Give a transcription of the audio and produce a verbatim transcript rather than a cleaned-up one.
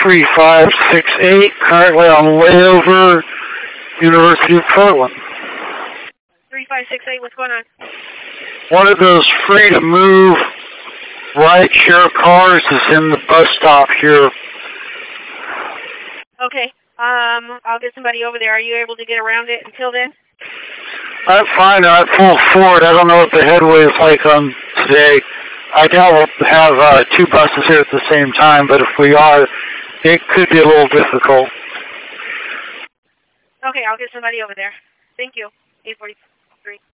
three five six eight, currently on layover, University of Portland. three five six eight, what's going on? One of those free-to-move ride-share cars is in the bus stop here. Okay, um, I'll get somebody over there. Are you able to get around it until then? I'm fine. I pulled forward. I don't know what the headway is like on today. I doubt we'll have uh, two buses here at the same time, but if we are, it could be a little difficult. Okay, I'll get somebody over there. Thank you. eight forty-three.